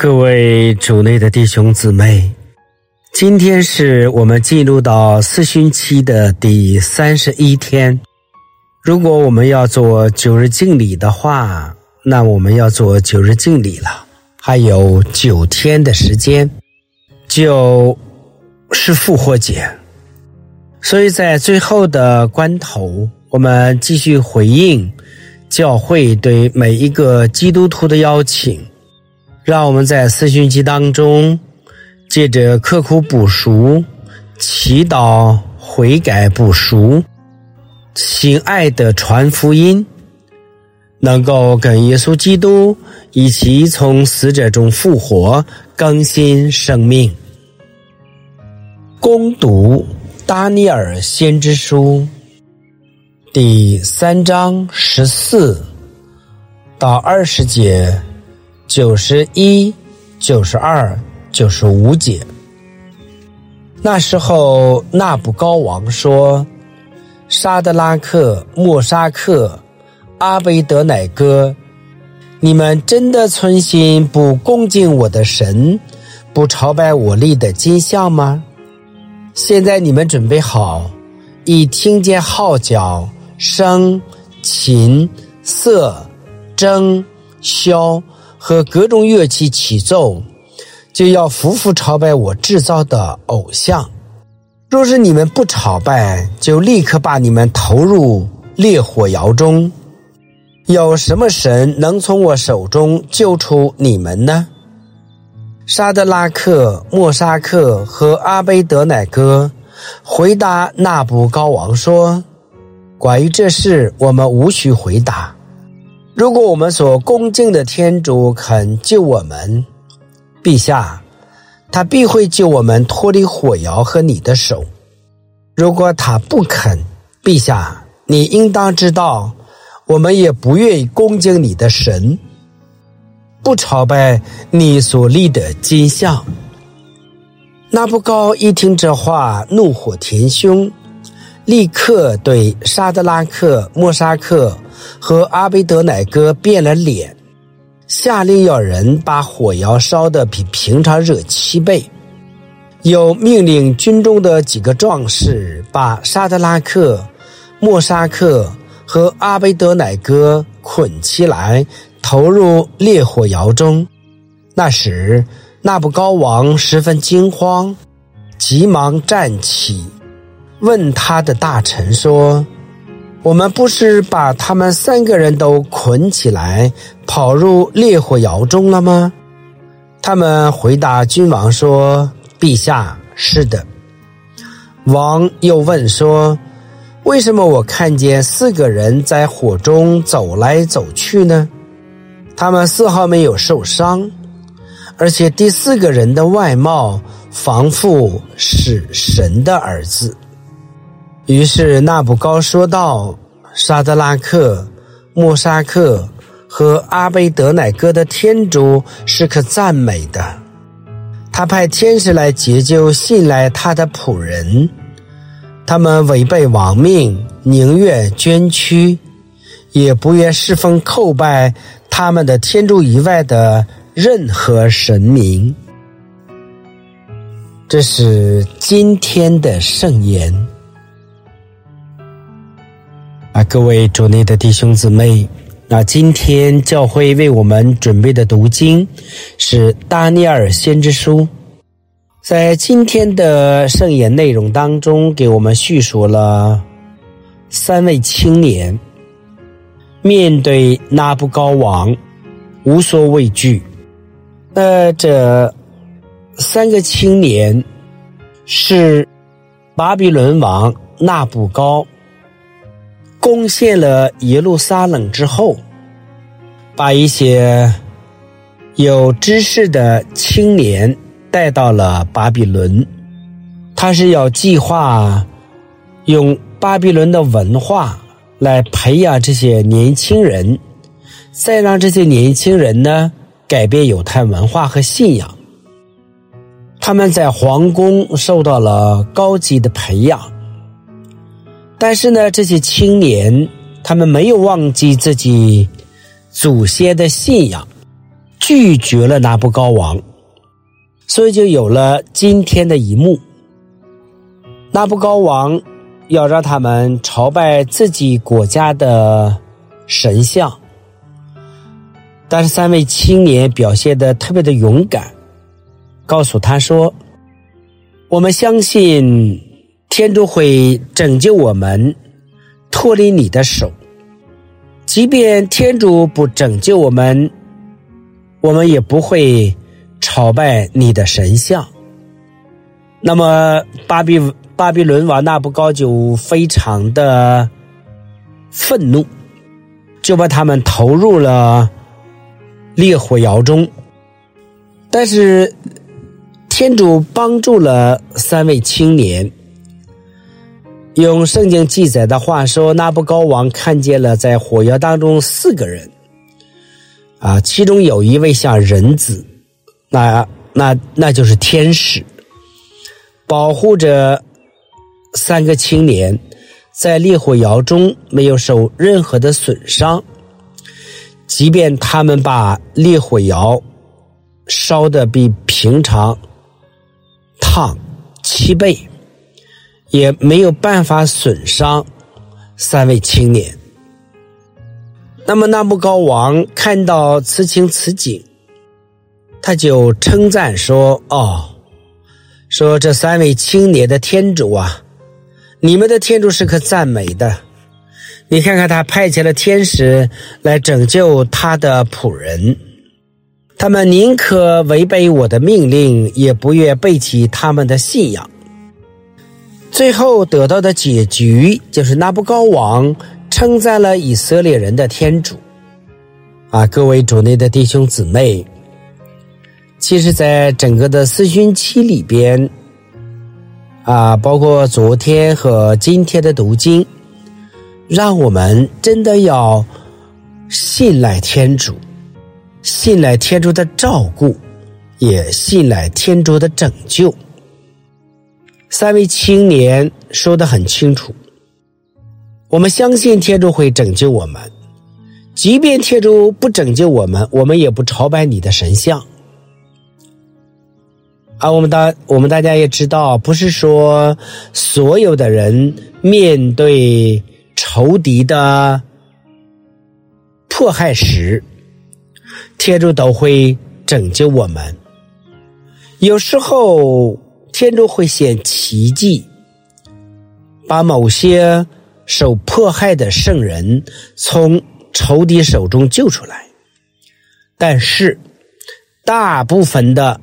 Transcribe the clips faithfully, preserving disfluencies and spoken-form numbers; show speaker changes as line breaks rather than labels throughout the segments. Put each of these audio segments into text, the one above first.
各位主内的弟兄姊妹，今天是我们进入到四旬期的第三十一天。如果我们要做九日敬礼的话，那我们要做九日敬礼了，还有九天的时间就是复活节。所以在最后的关头，我们继续回应教会对每一个基督徒的邀请，让我们在四旬期当中借着刻苦补赎、祈祷、悔改补赎、行爱的传福音，能够跟耶稣基督一起从死者中复活，更新生命。攻读达尼尔先知书第三章十四到二十节，九十一、九十二、九十五节。那时候纳布高王说：沙德拉克、莫沙克、阿贝德乃哥，你们真的存心不恭敬我的神，不朝拜我立的金像吗？现在你们准备好，一听见号角、笙、琴、瑟、筝、箫和各种乐器起奏，就要匍匐朝拜我制造的偶像。若是你们不朝拜，就立刻把你们投入烈火窑中。有什么神能从我手中救出你们呢？沙德拉克、莫沙克和阿贝德乃哥回答纳布高王说：关于这事，我们无需回答。如果我们所恭敬的天主肯救我们，陛下，他必会救我们脱离火窑和你的手。如果他不肯，陛下，你应当知道，我们也不愿意恭敬你的神，不朝拜你所立的金像。纳布高一听这话，怒火填胸，立刻对沙德拉克、莫沙克和阿贝德乃哥变了脸，下令要人把火窑烧得比平常热七倍，又命令军中的几个壮士把沙德拉克、莫沙克和阿贝德乃哥捆起来，投入烈火窑中。那时纳布高王十分惊慌，急忙站起，问他的大臣说：我们不是把他们三个人都捆起来，跑入烈火窑中了吗？他们回答君王说：陛下，是的。王又问说：为什么我看见四个人在火中走来走去呢？他们丝毫没有受伤，而且第四个人的外貌仿佛是神的儿子。于是纳布高说道：沙德拉克、莫沙克和阿贝德乃哥的天主是可赞美的，他派天使来解救信赖他的仆人，他们违背王命，宁愿捐躯，也不愿侍奉叩拜他们的天主以外的任何神明。这是今天的圣言啊，各位主内的弟兄姊妹，那今天教会为我们准备的读经是达尼尔先知书。在今天的圣言内容当中，给我们叙述了三位青年面对纳布高王无所畏惧。那这三个青年是巴比伦王纳布高攻陷了耶路撒冷之后，把一些有知识的青年带到了巴比伦。他是要计划用巴比伦的文化来培养这些年轻人，再让这些年轻人呢改变犹太文化和信仰。他们在皇宫受到了高级的培养，但是呢，这些青年他们没有忘记自己祖先的信仰， 拒绝了拿布高王，所以就有了今天的一幕。拿布高王要让他们朝拜自己国家的神像，但是三位青年表现得特别的勇敢，告诉他说，我们相信天主会拯救我们脱离你的手，即便天主不拯救我们，我们也不会朝拜你的神像。那么巴比巴比伦王拿布高就非常的愤怒，就把他们投入了烈火窑中。但是天主帮助了三位青年，用圣经记载的话说，拿布高王看见了在火窑当中四个人啊，其中有一位像人子，那那那就是天使，保护着三个青年在烈火窑中没有受任何的损伤，即便他们把烈火窑烧得比平常烫七倍，也没有办法损伤三位青年。那么拿布高王看到此情此景，他就称赞说，哦，说这三位青年的天主啊，你们的天主是可赞美的，你看看他派遣了天使来拯救他的仆人，他们宁可违背我的命令，也不愿背弃他们的信仰。最后得到的结局就是拿布高王称赞了以色列人的天主啊，各位主内的弟兄姊妹，其实在整个的四旬期里边啊，包括昨天和今天的读经，让我们真的要信赖天主，信赖天主的照顾，也信赖天主的拯救。三位青年说得很清楚，我们相信天主会拯救我们，即便天主不拯救我们，我们也不朝拜你的神像。啊，我们大我们大家也知道，不是说所有的人面对仇敌的迫害时，天主都会拯救我们。有时候天主会显奇迹，把某些受迫害的圣人从仇敌手中救出来，但是大部分的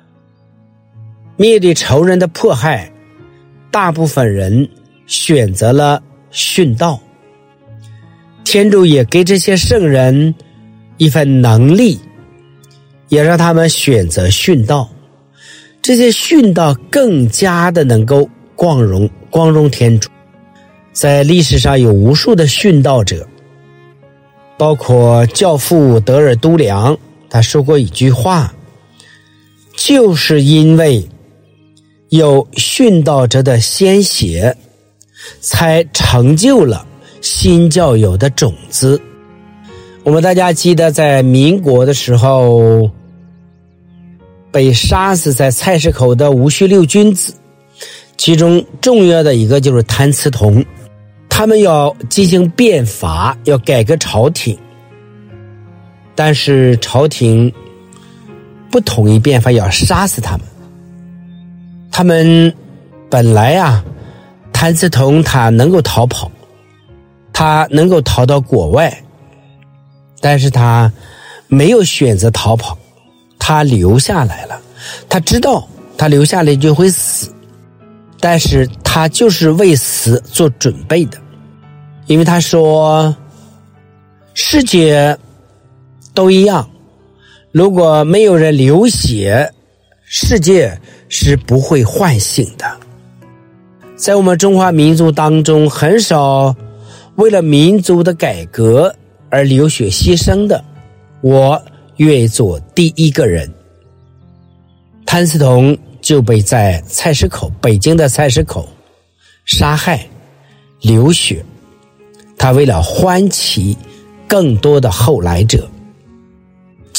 面对仇人的迫害，大部分人选择了殉道。天主也给这些圣人一份能力，也让他们选择殉道。这些殉道更加的能够光荣光荣天主。在历史上有无数的殉道者，包括教父德尔都良，他说过一句话，就是因为有殉道者的鲜血，才成就了新教友的种子。我们大家记得在民国的时候被杀死在菜市口的戊戌六君子，其中重要的一个就是谭嗣同，他们要进行变法，要改革朝廷，但是朝廷不同意变法，要杀死他们。他们本来啊，谭嗣同他能够逃跑，他能够逃到国外，但是他没有选择逃跑，他留下来了。他知道他留下来就会死，但是他就是为死做准备的。因为他说世界都一样，如果没有人流血，世界是不会唤醒的。在我们中华民族当中，很少为了民族的改革而流血牺牲的，我愿意做第一个人。谭嗣同就被在菜市口，北京的菜市口杀害流血，他为了欢起更多的后来者。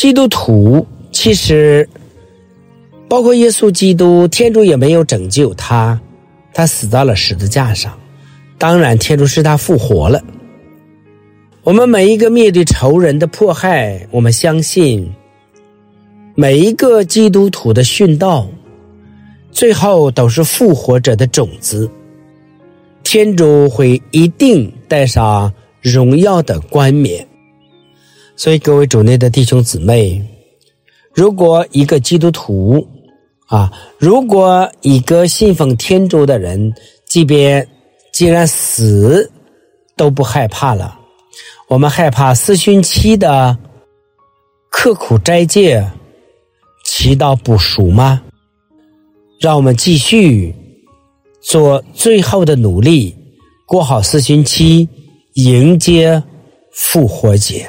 基督徒其实包括耶稣基督，天主也没有拯救他，他死在了十字架上。当然天主使他复活了。我们每一个面对仇人的迫害，我们相信每一个基督徒的殉道最后都是复活者的种子，天主会一定带上荣耀的冠冕。所以各位主内的弟兄姊妹，如果一个基督徒啊，如果一个信奉天主的人，即便既然死都不害怕了，我们害怕四旬期的刻苦斋戒祈祷补赎吗？让我们继续做最后的努力，过好四旬期，迎接复活节。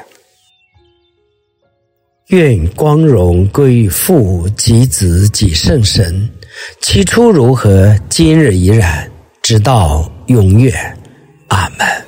愿光荣归于父及子及圣神，起初如何，今日依然，直到永远。阿们。